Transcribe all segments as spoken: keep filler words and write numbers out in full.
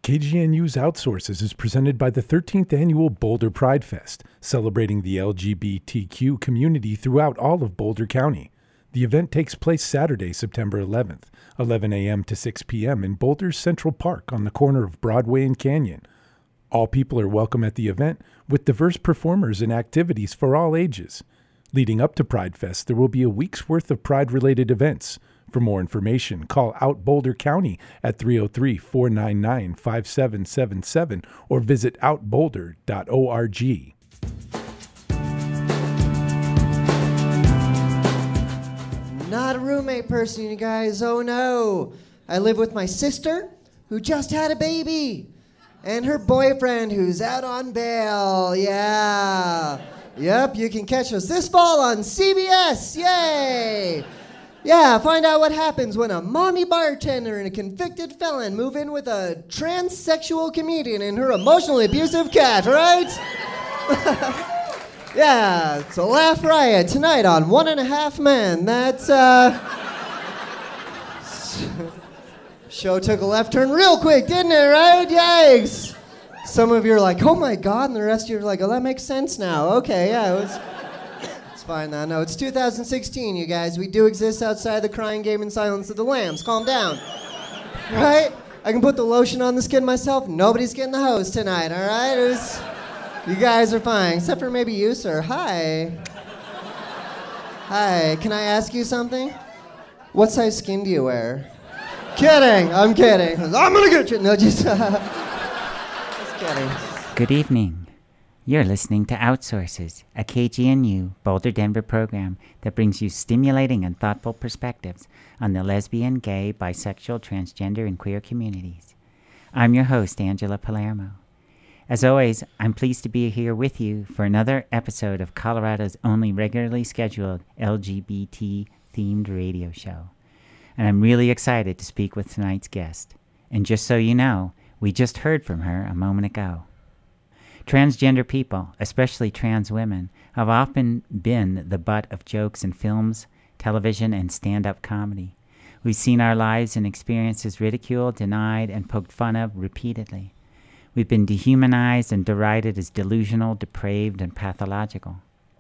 K G N U's Outsources is presented by the thirteenth Annual Boulder Pride Fest, celebrating the L G B T Q community throughout all of Boulder County. The event takes place Saturday, September eleventh, eleven a.m. to six p.m. in Boulder's Central Park on the corner of Broadway and Canyon. All people are welcome at the event, with diverse performers and activities for all ages. Leading up to Pride Fest, there will be a week's worth of Pride-related events. For more information, call Out Boulder County at three oh three, four nine nine, five seven seven seven or visit out boulder dot org. Not a roommate person, you guys. Oh no. I live with my sister, who just had a baby, and her boyfriend, who's out on bail. Yeah. Yep, you can catch us this fall on C B S. Yay. Yeah, find out what happens when a mommy bartender and a convicted felon move in with a transsexual comedian and her emotionally abusive cat, right? Yeah, it's a laugh riot tonight on One and a Half Men. That's, uh... show took a left turn real quick, didn't it, right? Yikes! Some of you are like, oh my God, and the rest of you are like, oh, that makes sense now. Okay, yeah, it was... It's fine now. No, it's two thousand sixteen, you guys. We do exist outside the crying game and Silence of the Lambs. Calm down. Right? I can put the lotion on the skin myself. Nobody's getting the hose tonight, all right? It was, you guys are fine, except for maybe you, sir. Hi. Hi. Can I ask you something? What size skin do you wear? Kidding. I'm kidding. I'm going to get you. No, just, uh, just kidding. Good evening. You're listening to Outsources, a K G N U Boulder Denver program that brings you stimulating and thoughtful perspectives on the lesbian, gay, bisexual, transgender, and queer communities. I'm your host, Angela Palermo. As always, I'm pleased to be here with you for another episode of Colorado's only regularly scheduled L G B T-themed radio show. And I'm really excited to speak with tonight's guest. And just so you know, we just heard from her a moment ago. Transgender people, especially trans women, have often been the butt of jokes in films, television, and stand-up comedy. We've seen our lives and experiences ridiculed, denied, and poked fun of repeatedly. We've been dehumanized and derided as delusional, depraved, and pathological.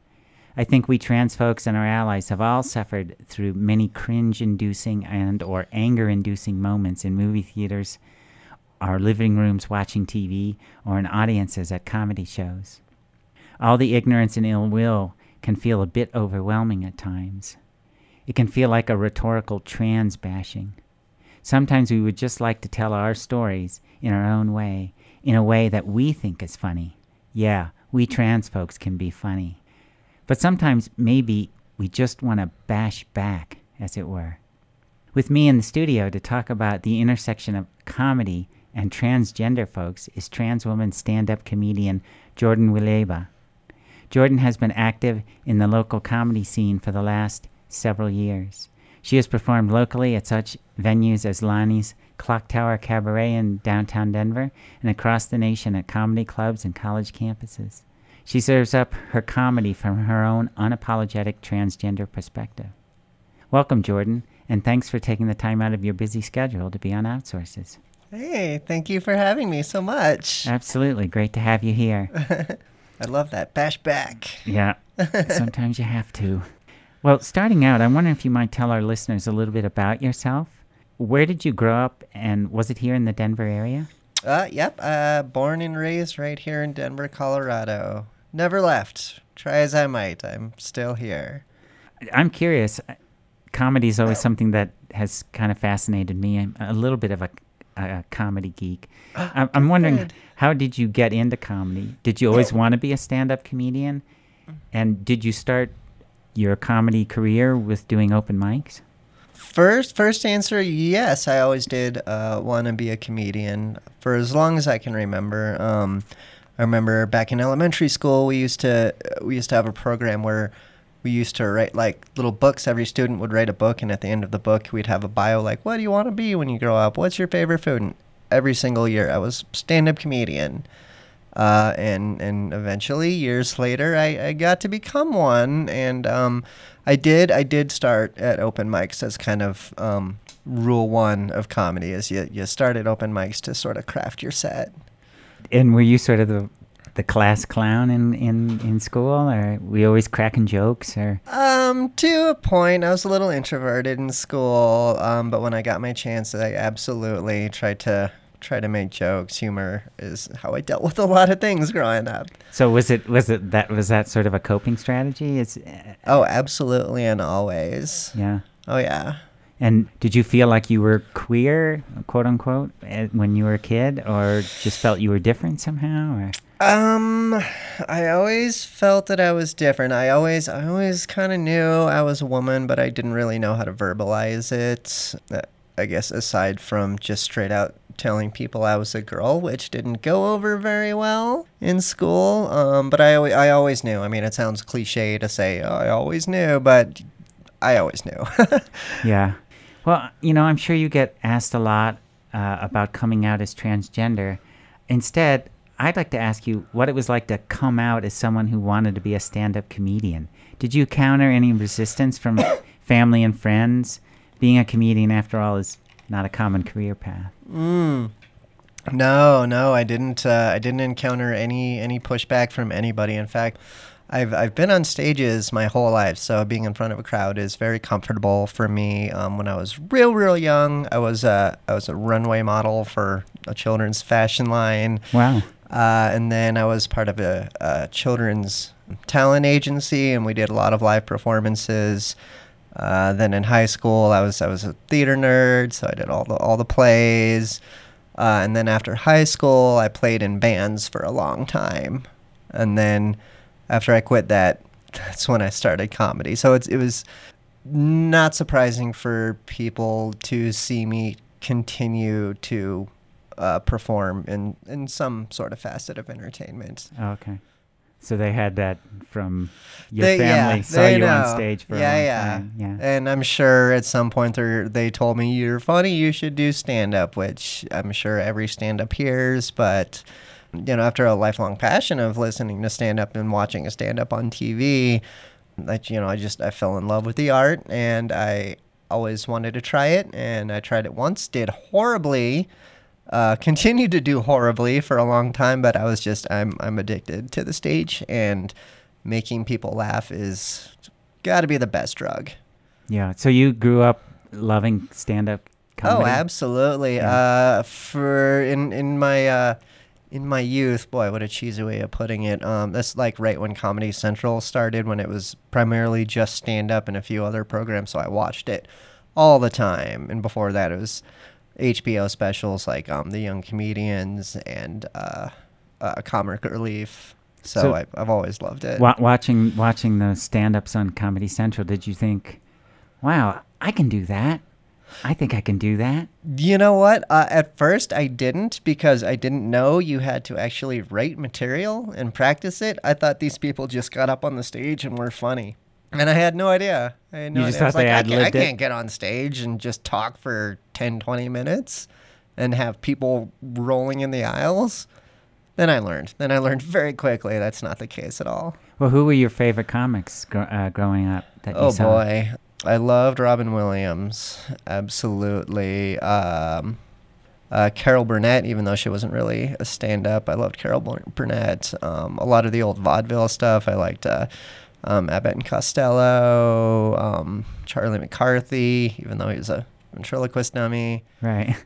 I think we trans folks and our allies have all suffered through many cringe-inducing and or anger-inducing moments in movie theaters, our living rooms watching T V, or in audiences at comedy shows. All the ignorance and ill will can feel a bit overwhelming at times. It can feel like a rhetorical trans bashing. Sometimes we would just like to tell our stories in our own way, in a way that we think is funny. Yeah, we trans folks can be funny. But sometimes maybe we just want to bash back, as it were. With me in the studio to talk about the intersection of comedy and transgender folks is trans woman stand-up comedian Jordan Willeba. Jordan has been active in the local comedy scene for the last several years. She has performed locally at such venues as Lonnie's Clock Tower Cabaret in downtown Denver and across the nation at comedy clubs and college campuses. She serves up her comedy from her own unapologetic transgender perspective. Welcome, Jordan, and thanks for taking the time out of your busy schedule to be on Outsources. Hey, thank you for having me so much. Absolutely. Great to have you here. I love that. Bash back. Yeah. Sometimes you have to. Well, starting out, I wonder if you might tell our listeners a little bit about yourself. Where did you grow up, and was it here in the Denver area? Uh, yep. Uh, born and raised right here in Denver, Colorado. Never left. Try as I might. I'm still here. I'm curious. Comedy is always something that has kind of fascinated me. I'm a little bit of a a comedy geek. I'm, I'm wondering, Good. How did you get into comedy? Did you always want to be a stand-up comedian? And did you start your comedy career with doing open mics? First, first answer, yes. I always did uh, want to be a comedian for as long as I can remember. Um, I remember back in elementary school, we used to we used to have a program where we used to write like little books. Every student would write a book, and at the end of the book, we'd have a bio like, what do you want to be when you grow up? What's your favorite food? And every single year, I was stand-up comedian. Uh, and and eventually, years later, I, I got to become one. And um, I did I did start at open mics as kind of um, rule one of comedy, is you, you start at open mics to sort of craft your set. And were you sort of the the class clown in, in, in school, or were you always cracking jokes? Or Um, to a point, I was a little introverted in school, um, but when I got my chance, I absolutely tried to try to make jokes. Humor is how I dealt with a lot of things growing up. so was it was it that was that sort of a coping strategy? Is uh, Oh, absolutely, and always. yeah. Oh, yeah. And did you feel like you were queer, quote unquote, eh, when you were a kid, or just felt you were different somehow? Or Um, I always felt that I was different. I always, I always kind of knew I was a woman, but I didn't really know how to verbalize it. Uh, I guess aside from just straight out telling people I was a girl, which didn't go over very well in school. Um, but I, always, I always knew. I mean, it sounds cliche to say, oh, I always knew, but I always knew. yeah. Well, you know, I'm sure you get asked a lot uh, about coming out as transgender. Instead, I'd like to ask you what it was like to come out as someone who wanted to be a stand-up comedian. Did you counter any resistance from family and friends? Being a comedian, after all, is not a common career path. Mm. No, no, I didn't. Uh, I didn't encounter any any pushback from anybody. In fact, I've I've been on stages my whole life, so being in front of a crowd is very comfortable for me. Um, when I was real, real young, I was a I was a runway model for a children's fashion line. Wow. Uh, and then I was part of a, a children's talent agency, and we did a lot of live performances. Uh, then in high school, I was I was a theater nerd, so I did all the all the plays. Uh, and then after high school, I played in bands for a long time. And then after I quit that, that's when I started comedy. So it's it was not surprising for people to see me continue to uh, perform in, in some sort of facet of entertainment. Oh, okay. So they had that from your They- family, yeah, saw they you know. on stage for yeah, a long yeah. time. Yeah. And I'm sure at some point they they told me, you're funny, you should do stand-up, which I'm sure every stand-up hears. But, you know, after a lifelong passion of listening to stand-up and watching a stand-up on T V, like, you know, I just, I fell in love with the art, and I always wanted to try it. And I tried it once, did horribly. Uh, continued to do horribly for a long time, but I was just, I'm I'm addicted to the stage, and making people laugh is got to be the best drug. Yeah. So you grew up loving stand-up comedy? Oh, absolutely. Yeah. Uh, for in in my uh, in my youth, boy, what a cheesy way of putting it. Um, that's like right when Comedy Central started, when it was primarily just stand-up and a few other programs. So I watched it all the time, and before that, it was H B O specials like um, The Young Comedians and uh, uh, Comic Relief. So, So- I, I've always loved it. Wa- watching watching the stand-ups on Comedy Central, did you think, wow, I can do that? I think I can do that. You know what? Uh, at first, I didn't, because I didn't know you had to actually write material and practice it. I thought these people just got up on the stage and were funny. And I had no idea. I had no You just idea. I was thought they like, I, can't, I ad-libbed it? can't get on stage and just talk for ten, twenty minutes and have people rolling in the aisles. Then I learned. Then I learned very quickly that's not the case at all. Well, who were your favorite comics gr- uh, growing up that Oh, you saw? boy. I loved Robin Williams. Absolutely. Um, uh, Carol Burnett, even though she wasn't really a stand-up, I loved Carol Bur- Burnett. Um, a lot of the old vaudeville stuff. I liked uh, um, Abbott and Costello, um, Charlie McCarthy, even though he was a ventriloquist dummy. Right.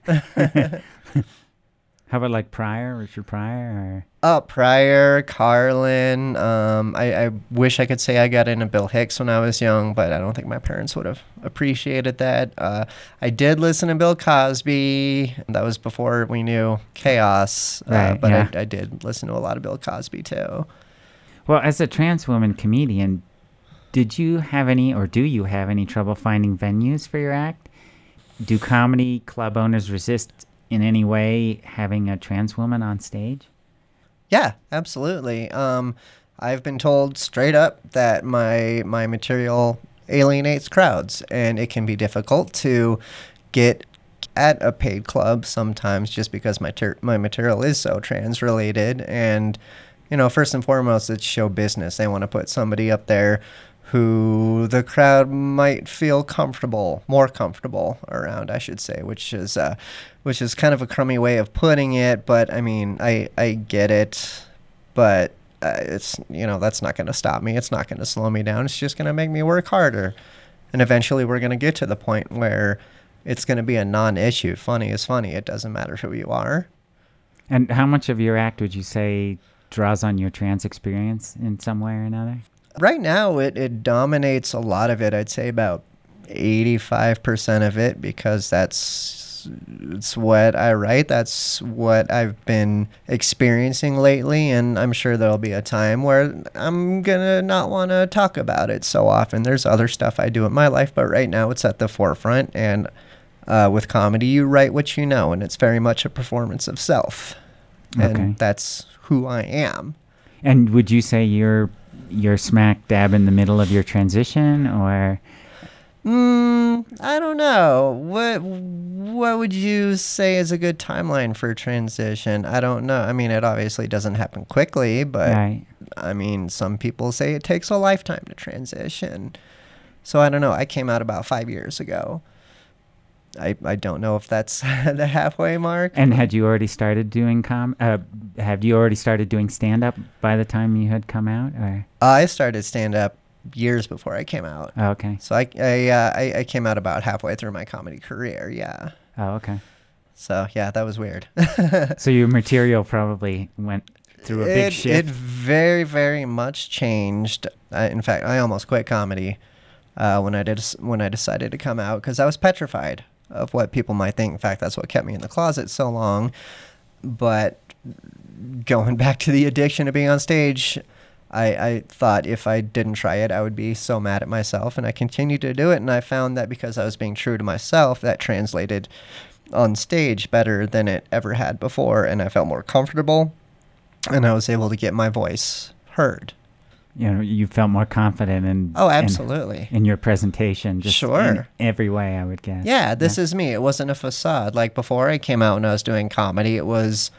How about like Pryor, Richard Pryor? Uh, Pryor, Carlin. Um, I, I wish I could say I got into Bill Hicks when I was young, but I don't think my parents would have appreciated that. Uh, I did listen to Bill Cosby. That was before we knew chaos. Uh, Right, but yeah. I, I did listen to a lot of Bill Cosby too. Or well, as a trans woman comedian, did you have any, or do you have any trouble finding venues for your act? Do comedy club owners resist in any way having a trans woman on stage? Yeah, absolutely. Um, I've been told straight up that my my material alienates crowds, and it can be difficult to get at a paid club sometimes just because my ter- my material is so trans related. And, you know, first and foremost, it's show business. They want to put somebody up there who the crowd might feel comfortable, more comfortable around, I should say, which is uh, which is kind of a crummy way of putting it. But I mean, I, I get it, but uh, it's, you know, that's not going to stop me. It's not going to slow me down. It's just going to make me work harder. And eventually we're going to get to the point where it's going to be a non-issue. Funny is funny. It doesn't matter who you are. And how much of your act would you say draws on your trans experience in some way or another? Right now, it, it dominates a lot of it. I'd say about eighty-five percent of it, because that's it's what I write. That's what I've been experiencing lately, and I'm sure there'll be a time where I'm going to not want to talk about it so often. There's other stuff I do in my life, but right now it's at the forefront, and uh, with comedy, you write what you know, and it's very much a performance of self, and Okay. that's who I am. And would you say you're you're smack dab in the middle of your transition, or? Mm, I don't know. What what would you say is a good timeline for transition? I don't know. I mean, it obviously doesn't happen quickly, but Right. I mean, some people say it takes a lifetime to transition. So I don't know. I came out about five years ago. I, I don't know if that's the halfway mark. And had you already started doing com? Uh, have you already started doing stand up by the time you had come out, or? I started stand up years before I came out. Oh, okay. So I I, uh, I I came out about halfway through my comedy career. Yeah. Oh, okay. So yeah, that was weird. So your material probably went through a big it, shift. It very, very much changed. I, in fact, I almost quit comedy uh, when I did when I decided to come out, because I was petrified of what people might think. In fact, that's what kept me in the closet so long. But going back to the addiction of being on stage, I, I thought if I didn't try it, I would be so mad at myself, and I continued to do it. And I found that because I was being true to myself, that translated on stage better than it ever had before, and I felt more comfortable, and I was able to get my voice heard. You know, you felt more confident in. Oh, in- absolutely. In, your presentation, just Sure. in every way, I would guess. Yeah, this is me. It wasn't a facade. Like before I came out and I was doing comedy, it was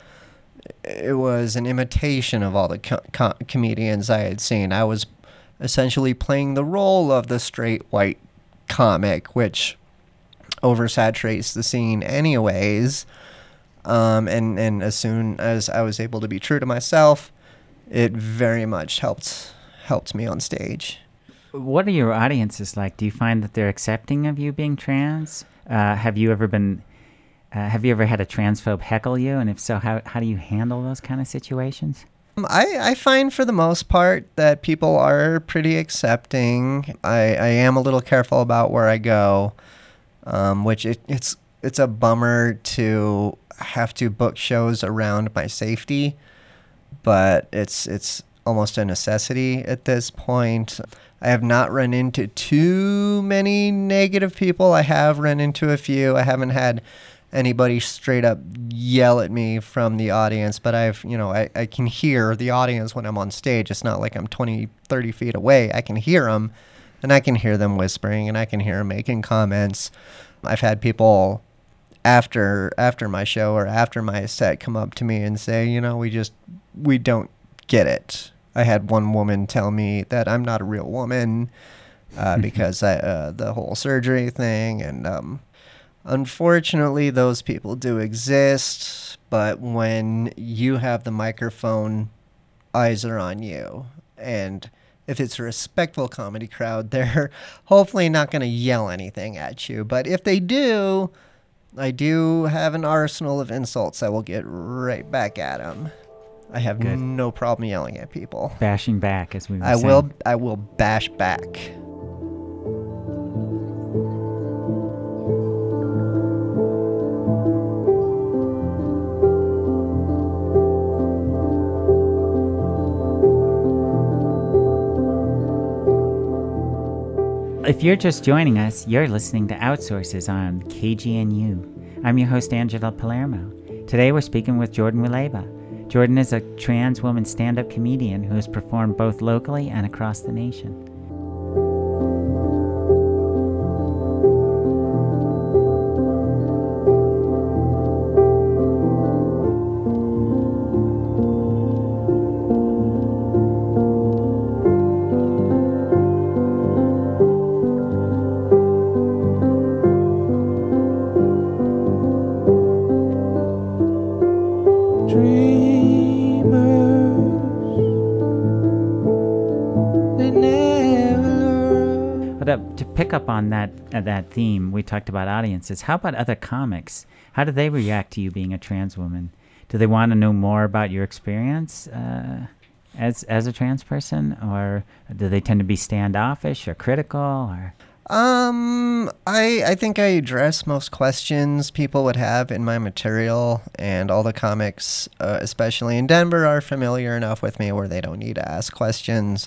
it was an imitation of all the co- co- comedians I had seen. I was essentially playing the role of the straight white comic, which oversaturates the scene anyways. Um, and, and as soon as I was able to be true to myself, it very much helped helped me on stage. What are your audiences like? Do you find that they're accepting of you being trans? Uh, have you ever been, uh, have you ever had a transphobe heckle you? And if so, how, how do you handle those kind of situations? Um, I, I find for the most part that people are pretty accepting. I, I am a little careful about where I go, um, which it, it's it's a bummer to have to book shows around my safety, but it's it's almost a necessity at this point. I have not run into too many negative people. I have run into a few. I haven't had anybody straight up yell at me from the audience, but I've, you know, I, I can hear the audience when I'm on stage. It's not like I'm twenty, thirty feet away. I can hear them, and I can hear them whispering, and I can hear them making comments. I've had people after after my show or after my set come up to me and say, you know, we just, we don't get it. I had one woman tell me that I'm not a real woman uh, because I, uh, the whole surgery thing. And um, unfortunately, those people do exist. But when you have the microphone, eyes are on you. And if it's a respectful comedy crowd, they're hopefully not going to yell anything at you. But if they do, I do have an arsenal of insults I will get right back at them. I have Good. no problem yelling at people. Bashing back, as we were I saying. will I will bash back. If you're just joining us, you're listening to Outsources on K G N U. I'm your host, Angela Palermo. Today we're speaking with Jordan Willeba. Jordan is a trans woman stand-up comedian who has performed both locally and across the nation. to pick up on that uh, that theme, we talked about audiences. How about other comics? How do they react to you being a trans woman? Do they want to know more about your experience uh, as as a trans person, or do they tend to be standoffish or critical? Or Um, I I think I address most questions people would have in my material, and all the comics, uh, especially in Denver, are familiar enough with me where they don't need to ask questions.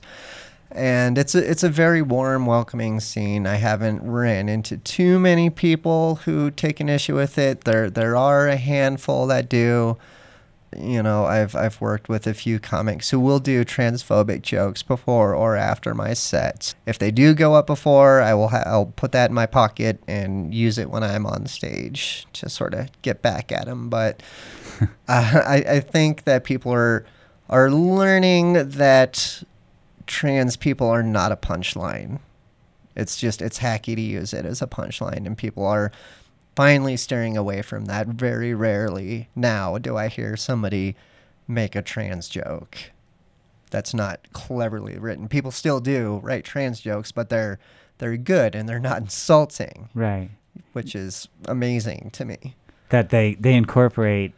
And it's a, it's a very warm, welcoming scene. I haven't ran into too many people who take an issue with it. There there are a handful that do. You know, I've I've worked with a few comics who will do transphobic jokes before or after my sets. If they do go up before, I will ha- I'll put that in my pocket and use it when I'm on stage to sort of get back at them. But uh, I I think that people are are learning that trans people are not a punchline. It's just it's hacky to use it as a punchline, and people are finally steering away from that. Very rarely now do I hear somebody make a trans joke that's not cleverly written. People still do write trans jokes, but they're they're good and they're not insulting, right, which is amazing to me. that they they incorporate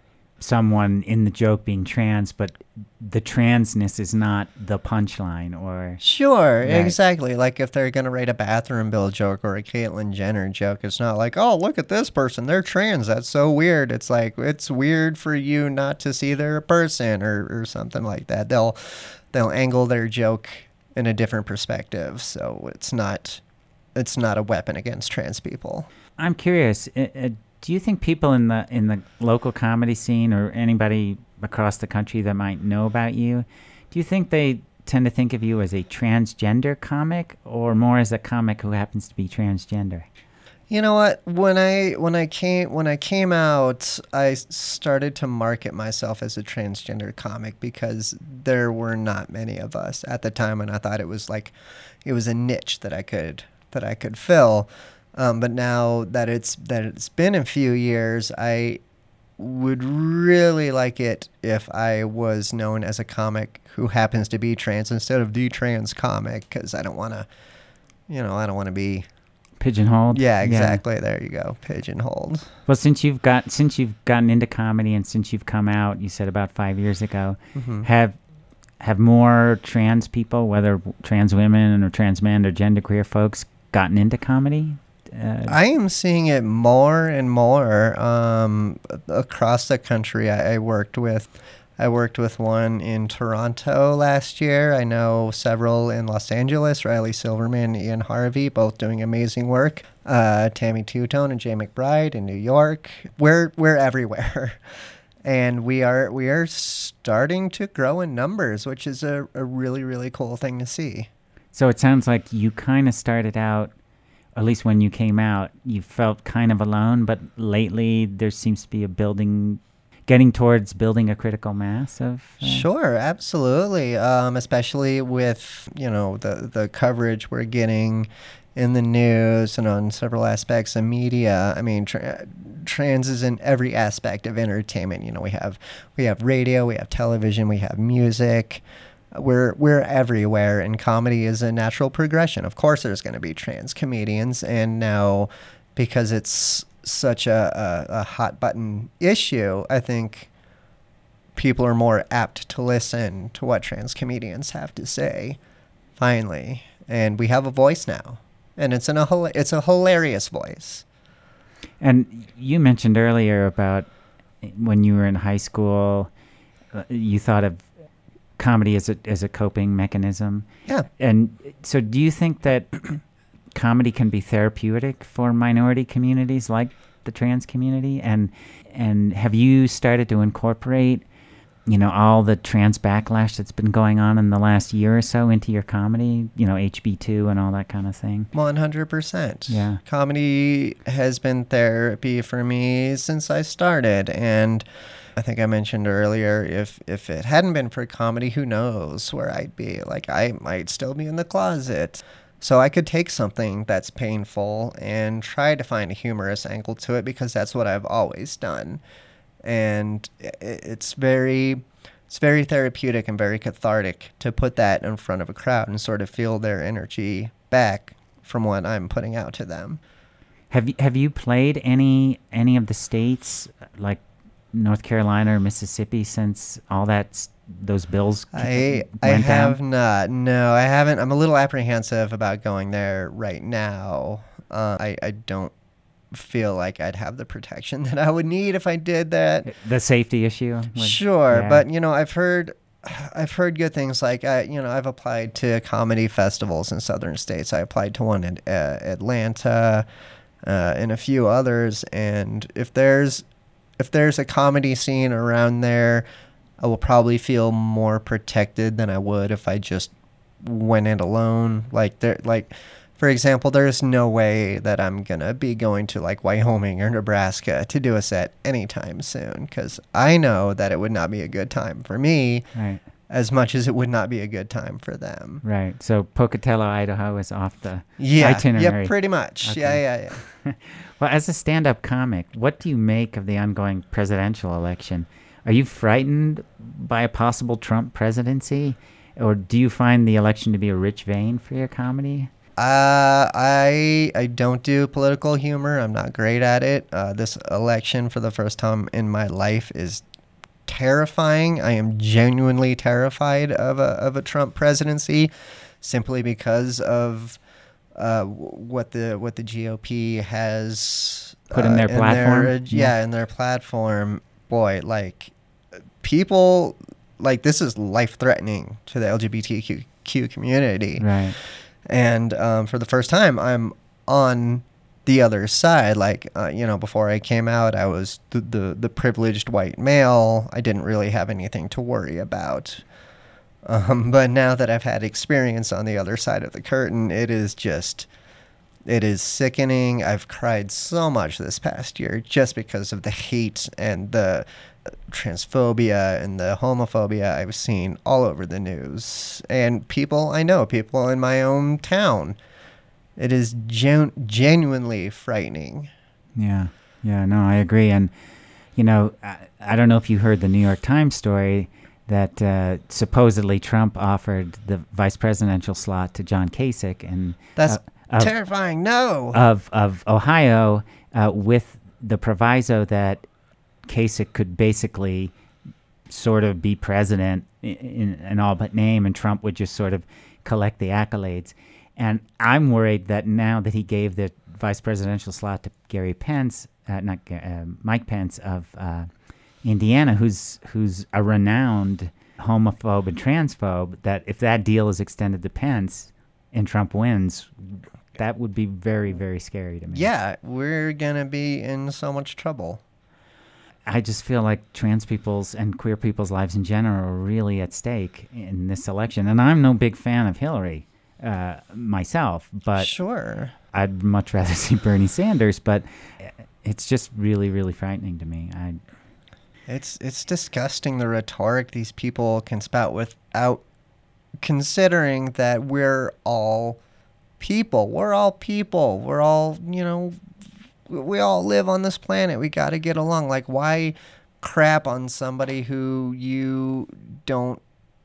someone in the joke being trans, but the transness is not the punchline. Or Sure, Right. exactly. Like if they're going to write a bathroom bill joke or a Caitlyn Jenner joke, it's not like, oh, look at this person, they're trans, that's so weird. It's like, it's weird for you not to see they're a person, or, or something like that. They'll they'll angle their joke in a different perspective, so it's not it's not a weapon against trans people. I'm curious, uh, uh, do you think people in the in the local comedy scene, or anybody across the country that might know about you, do you think they tend to think of you as a transgender comic, or more as a comic who happens to be transgender? You know what? When I when I came when I came out, I started to market myself as a transgender comic because there were not many of us at the time, and I thought it was like it was a niche that I could that I could fill. Um, but now that it's that it's been a few years, I would really like it if I was known as a comic who happens to be trans instead of the trans comic, because I don't want to, you know, I don't want to be Pigeonholed? Yeah, exactly. There you go, pigeonholed. Well, since you've got since you've gotten into comedy and since you've come out, you said about five years ago, Mm-hmm. have have more trans people, whether trans women or trans men or genderqueer folks, gotten into comedy? Uh, I am seeing it more and more um, across the country. I, I worked with, I worked with one in Toronto last year. I know several in Los Angeles. Riley Silverman, Ian Harvey, both doing amazing work. Uh, Tammy Two-Tone and Jay McBride in New York. We're we're everywhere, and we are we are starting to grow in numbers, which is a, a really really cool thing to see. so it sounds like you kind of started out, at least when you came out, you felt kind of alone, but lately there seems to be a building, getting towards building a critical mass of... Uh, Sure, absolutely. Um, especially with, you know, the, the coverage we're getting in the news and on several aspects of media. I mean, tra- trans is in every aspect of entertainment. You know, we have we have radio, we have television, we have music. We're we're everywhere, and comedy is a natural progression. Of course, there's going to be trans comedians, and now because it's such a, a, a hot button issue, I think people are more apt to listen to what trans comedians have to say. Finally, and we have a voice now, and it's in a hila- it's a hilarious voice. And you mentioned earlier about when you were in high school, uh, you thought of comedy as a as a coping mechanism. Yeah. And so do you think that comedy can be therapeutic for minority communities like the trans community? And and have you started to incorporate, you know, all the trans backlash that's been going on in the last year or so into your comedy, you know, H B two and all that kind of thing? one hundred percent. Yeah. Comedy has been therapy for me since I started, and I think I mentioned earlier, if if it hadn't been for comedy, who knows where I'd be. Like, I might still be in the closet. So I could take something that's painful and try to find a humorous angle to it, because that's what I've always done. And it's very it's very therapeutic and very cathartic to put that in front of a crowd and sort of feel their energy back from what I'm putting out to them. Have you have you played any any of the states like North Carolina or Mississippi since all that s- those bills I went I have down? not. No, I haven't. I'm a little apprehensive about going there right now. Uh, I I don't feel like I'd have the protection that I would need if I did that. The safety issue. with- Sure, yeah. but you know, I've heard, I've heard good things. Like I, you know, I've applied to comedy festivals in southern states. I applied to one in uh, Atlanta, uh, and a few others. And if there's, if there's a comedy scene around there, I will probably feel more protected than I would if I just went it alone. Like there, like. For example, there's no way that I'm going to be going to like Wyoming or Nebraska to do a set anytime soon, because I know that it would not be a good time for me Right. as much as it would not be a good time for them. Right. So Pocatello, Idaho is off the Yeah, itinerary. yeah, pretty much. Okay. Yeah, yeah, yeah. Well, as a stand-up comic, what do you make of the ongoing presidential election? Are you frightened by a possible Trump presidency, or do you find the election to be a rich vein for your comedy? Uh, I I don't do political humor. I'm not great at it. Uh, this election, for the first time in my life, is terrifying. I am genuinely terrified of a of a Trump presidency, simply because of uh, w- what the what the G O P has Put in uh, their platform? uh, yeah, in their platform. Boy, like people like this is life threatening to the L G B T Q community. Right. And um, for the first time, I'm on the other side. Like, uh, you know, before I came out, I was the, the, the privileged white male. I didn't really have anything to worry about. Um, but now that I've had experience on the other side of the curtain, it is just, it is sickening. I've cried so much this past year just because of the hate and the transphobia and the homophobia I've seen all over the news, and people I know, people in my own town. It is gen- genuinely frightening. Yeah. Yeah. No, I agree. And, you know, I, I don't know if you heard the New York Times story that uh, supposedly Trump offered the vice presidential slot to John Kasich and That's uh, of, terrifying. No. of of Ohio uh, with the proviso that Kasich could basically sort of be president in, in, in all but name, and Trump would just sort of collect the accolades. And I'm worried that now that he gave the vice presidential slot to Gary Pence, uh, not uh, Mike Pence of uh, Indiana, who's who's a renowned homophobe and transphobe, that if that deal is extended to Pence and Trump wins, that would be very, very scary to me. Yeah, we're gonna be in so much trouble. I just feel like trans people's and queer people's lives in general are really at stake in this election. And I'm no big fan of Hillary uh, myself, but Sure. I'd much rather see Bernie Sanders. But it's just really, really frightening to me. I, It's it's disgusting, the rhetoric these people can spout without considering that we're all people. We're all people. We're all, you know, we all live on this planet. We got to get along. Like, why crap on somebody who you don't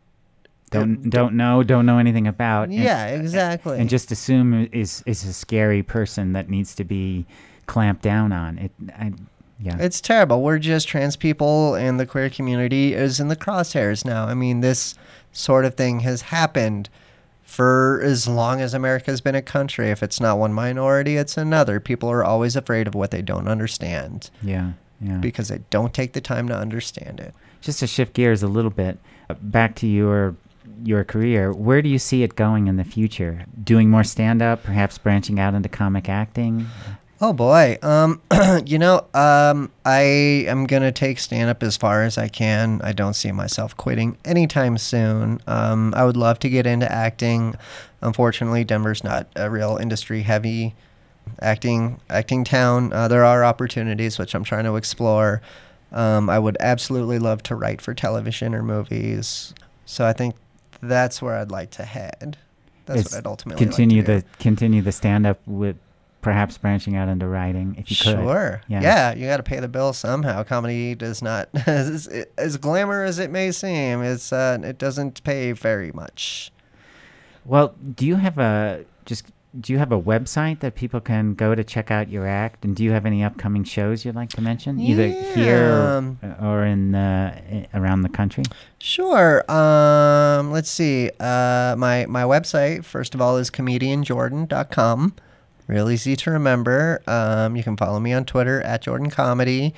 don't don't know, don't know anything about. and- Yeah, exactly. And just assume is is a scary person that needs to be clamped down on. It, I, yeah. It's terrible. We're just trans people, and the queer community is in the crosshairs now. I mean, this sort of thing has happened for as long as America's been a country. If it's not one minority, it's another. People are always afraid of what they don't understand yeah, yeah. because they don't take the time to understand it. Just to shift gears a little bit, uh, back to your your career, where do you see it going in the future? Doing more stand-up, perhaps branching out into comic acting? Oh boy. Um, you know, um, I am gonna take stand up as far as I can. I don't see myself quitting anytime soon. Um, I would love to get into acting. Unfortunately, Denver's not a real industry heavy acting acting town. Uh, there are opportunities which I'm trying to explore. Um, I would absolutely love to write for television or movies. So I think that's where I'd like to head. That's Is what I'd ultimately continue like to do. the continue the stand-up with perhaps branching out into writing if you could. Sure. Yeah. Yeah, you got to pay the bill somehow. Comedy does not, as, as glamour as it may seem, it's uh, it doesn't pay very much. Well, do you have a just do you have a website that people can go to check out your act? And do you have any upcoming shows you'd like to mention, either Yeah. here or, or in uh, i- around the country? Sure. Um, let's see. Uh, my my website, first of all, is comedian jordan dot com. Real easy to remember. Um, you can follow me on Twitter at Jordan Comedy.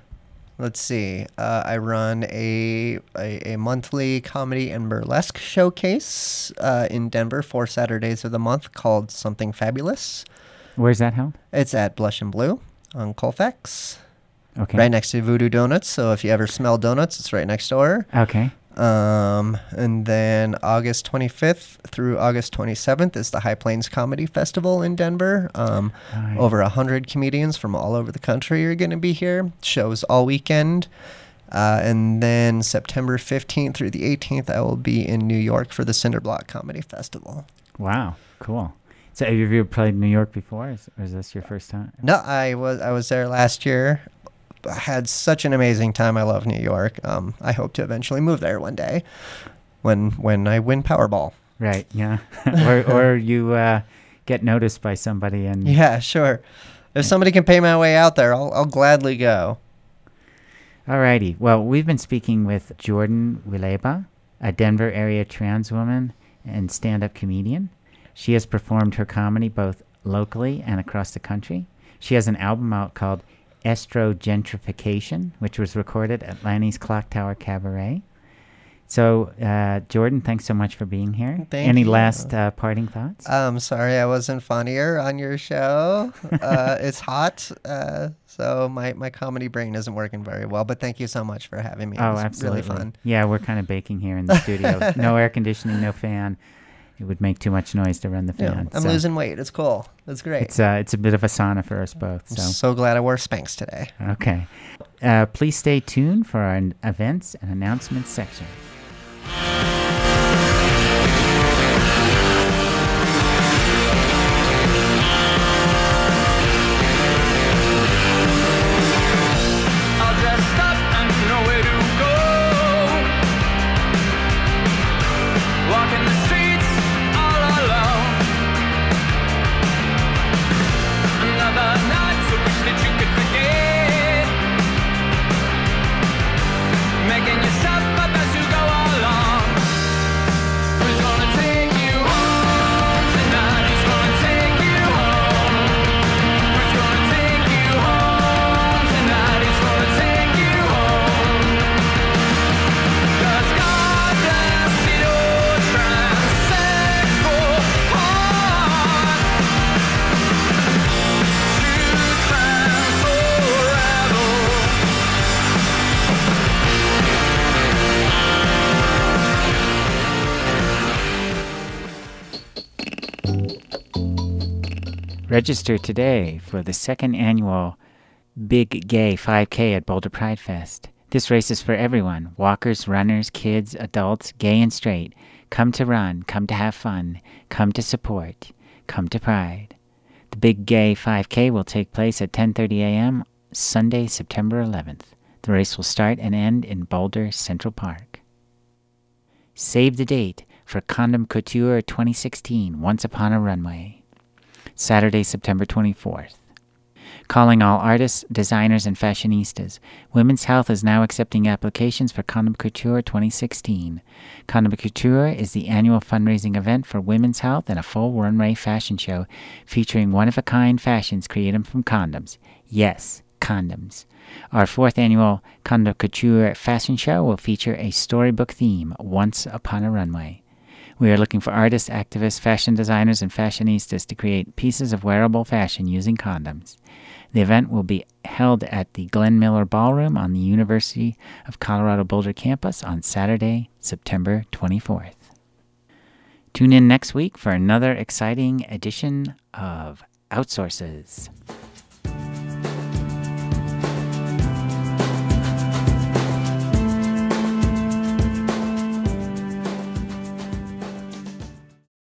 Let's see. Uh, I run a, a a monthly comedy and burlesque showcase uh, in Denver four Saturdays of the month called Something Fabulous. Where's that held? It's at Blush and Blue on Colfax, Okay. right next to Voodoo Donuts. So if you ever smell donuts, it's right next door. Okay. Um, and then August twenty-fifth through August twenty-seventh is the High Plains Comedy Festival in Denver. Um, All right. Over a hundred comedians from all over the country are going to be here. Shows all weekend. Uh, and then September fifteenth through the eighteenth, I will be in New York for the Cinderblock Comedy Festival. Wow. Cool. So have you ever played in New York before, or is, or is this your first time? No, I was I was there last year. I had such an amazing time. I love New York. Um, I hope to eventually move there one day when when I win Powerball. Right. Yeah. or or you uh, get noticed by somebody and Yeah, sure. If somebody can pay my way out there, I'll I'll gladly go. Alrighty. Well, we've been speaking with Jordan Willeba, a Denver area trans woman and stand-up comedian. She has performed her comedy both locally and across the country. She has an album out called Estrogentrification, which was recorded at Lanny's Clock Tower Cabaret. So, uh, Jordan, thanks so much for being here. Thank Any you. last uh, parting thoughts? I'm sorry I wasn't funnier on your show. Uh, it's hot, uh, so my, my comedy brain isn't working very well. But thank you so much for having me. It Oh, was absolutely. really fun. Yeah, we're kind of baking here in the studio. No air conditioning, no fan. It would make too much noise to run the Yeah, fan. I'm so losing weight. It's cool. It's great. It's uh, it's a bit of a sauna for us both. I'm So so glad I wore Spanx today. okay, uh, please stay tuned for our n- events and announcements section. All dressed up and nowhere to go. Walking the streets all alone. Another night to wish that you could forget. Making yourself up as you go along. Who's gonna take you home tonight? Who's gonna take you home? Who's gonna take you home tonight? Who's gonna take you home? 'Cause God bless your transsexual heart. True trans forever. Register today for the second annual Big Gay five K at Boulder Pride Fest. This race is for everyone: walkers, runners, kids, adults, gay and straight. Come to run, come to have fun, come to support, come to Pride. The Big Gay five K will take place at ten thirty a.m. Sunday, September eleventh. The race will start and end in Boulder Central Park. Save the date for Condom Couture twenty sixteen, Once Upon a Runway. Saturday, September twenty-fourth. Calling all artists, designers, and fashionistas. Women's Health is now accepting applications for Condom Couture twenty sixteen. Condom Couture is the annual fundraising event for women's health and a full runway fashion show featuring one-of-a-kind fashions created from condoms. Yes, condoms. Our fourth annual Condom Couture fashion show will feature a storybook theme, Once Upon a Runway. We are looking for artists, activists, fashion designers, and fashionistas to create pieces of wearable fashion using condoms. The event will be held at the Glenn Miller Ballroom on the University of Colorado Boulder campus on Saturday, September twenty-fourth. Tune in next week for another exciting edition of Outsources.